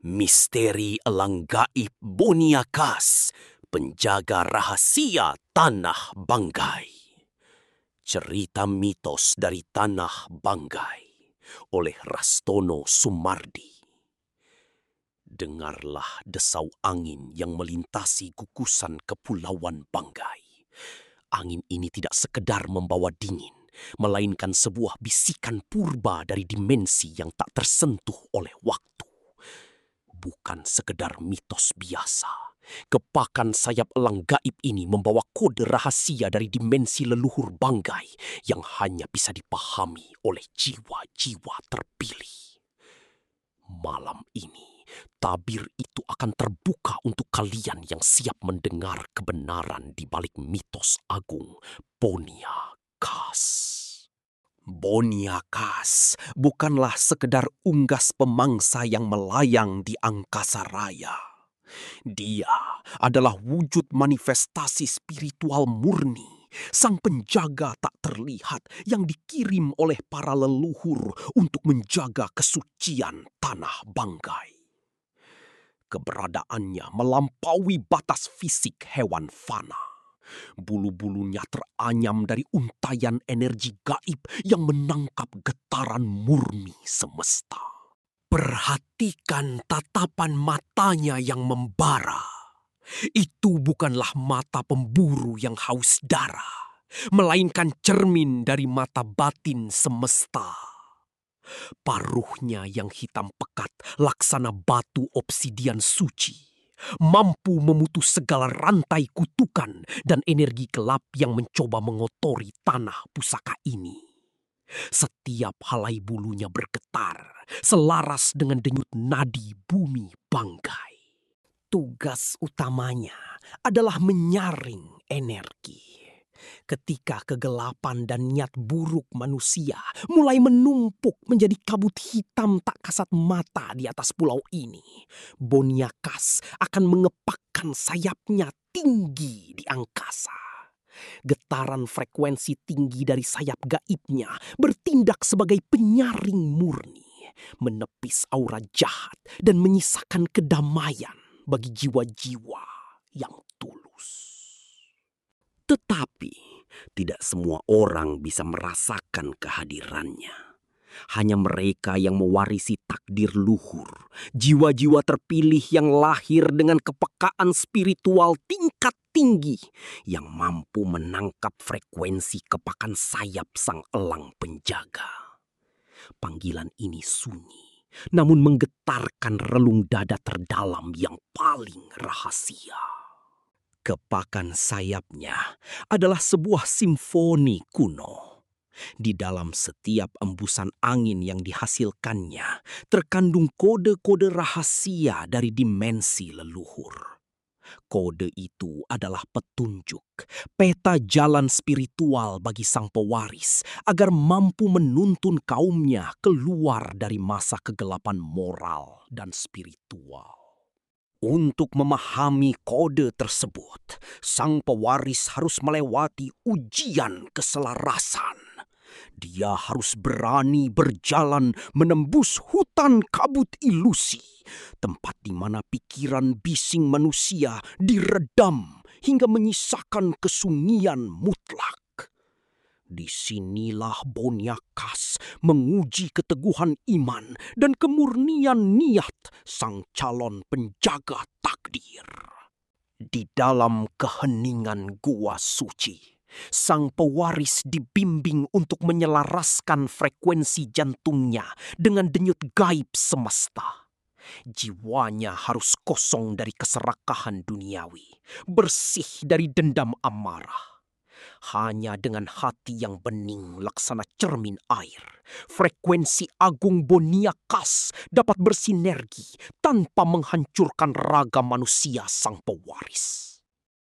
Misteri elang gaib Boniakas, penjaga rahasia Tanah Banggai. Cerita mitos dari Tanah Banggai oleh Rastono Sumardi. Dengarlah desau angin yang melintasi gugusan Kepulauan Banggai. Angin ini tidak sekedar membawa dingin, melainkan sebuah bisikan purba dari dimensi yang tak tersentuh oleh waktu. Bukan sekedar mitos biasa. Kepakan sayap elang gaib ini membawa kode rahasia dari dimensi leluhur Banggai yang hanya bisa dipahami oleh jiwa-jiwa terpilih. Malam ini, tabir itu akan terbuka untuk kalian yang siap mendengar kebenaran di balik mitos agung Boniakas. Boniakas bukanlah sekedar unggas pemangsa yang melayang di angkasa raya. Dia adalah wujud manifestasi spiritual murni, sang penjaga tak terlihat yang dikirim oleh para leluhur untuk menjaga kesucian Tanah Banggai. Keberadaannya melampaui batas fisik hewan fana. Bulu-bulunya teranyam dari untayan energi gaib yang menangkap getaran murni semesta. Perhatikan tatapan matanya yang membara. Itu bukanlah mata pemburu yang haus darah, melainkan cermin dari mata batin semesta. Paruhnya yang hitam pekat laksana batu obsidian suci, mampu memutus segala rantai kutukan dan energi gelap yang mencoba mengotori tanah pusaka ini. Setiap helai bulunya bergetar, selaras dengan denyut nadi bumi Banggai. Tugas utamanya adalah menyaring energi. Ketika kegelapan dan niat buruk manusia mulai menumpuk menjadi kabut hitam tak kasat mata di atas pulau ini, Boniakas akan mengepakkan sayapnya tinggi di angkasa. Getaran frekuensi tinggi dari sayap gaibnya bertindak sebagai penyaring murni, menepis aura jahat dan menyisakan kedamaian bagi jiwa-jiwa yang tulus. Tetapi tidak semua orang bisa merasakan kehadirannya. Hanya mereka yang mewarisi takdir luhur, jiwa-jiwa terpilih yang lahir dengan kepekaan spiritual tingkat tinggi yang mampu menangkap frekuensi kepakan sayap sang elang penjaga. Panggilan ini sunyi, namun menggetarkan relung dada terdalam yang paling rahasia. Kepakan sayapnya adalah sebuah simfoni kuno. Di dalam setiap embusan angin yang dihasilkannya terkandung kode-kode rahasia dari dimensi leluhur. Kode itu adalah petunjuk, peta jalan spiritual bagi sang pewaris agar mampu menuntun kaumnya keluar dari masa kegelapan moral dan spiritual. Untuk memahami kode tersebut, sang pewaris harus melewati ujian keselarasan. Dia harus berani berjalan menembus hutan kabut ilusi, tempat di mana pikiran bising manusia diredam hingga menyisakan kesunyian mutlak. Disinilah Boniakas menguji keteguhan iman dan kemurnian niat sang calon penjaga takdir. Di dalam keheningan gua suci, sang pewaris dibimbing untuk menyelaraskan frekuensi jantungnya dengan denyut gaib semesta. Jiwanya harus kosong dari keserakahan duniawi, bersih dari dendam amarah. Hanya dengan hati yang bening laksana cermin air, frekuensi agung Boniakas dapat bersinergi tanpa menghancurkan raga manusia sang pewaris.